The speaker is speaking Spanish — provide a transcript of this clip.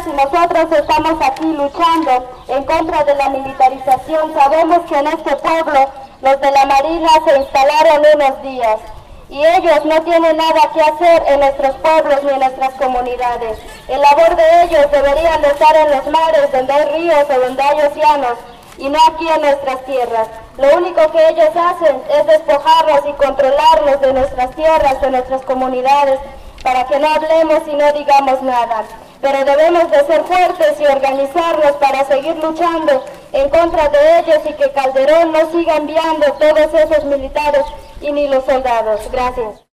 nosotras y nosotros estamos aquí luchando en contra de la militarización. Sabemos que en este pueblo los de la Marina se instalaron unos días y ellos no tienen nada que hacer en nuestros pueblos ni en nuestras comunidades. El labor de ellos deberían de estar en los mares, donde hay ríos o donde hay océanos, y no aquí en nuestras tierras. Lo único que ellos hacen es despojarnos y controlarnos de nuestras tierras, de nuestras comunidades, para que no hablemos y no digamos nada. Pero debemos de ser fuertes y organizarnos para seguir luchando en contra de ellos y que Calderón no siga enviando todos esos militares y ni los soldados. Gracias.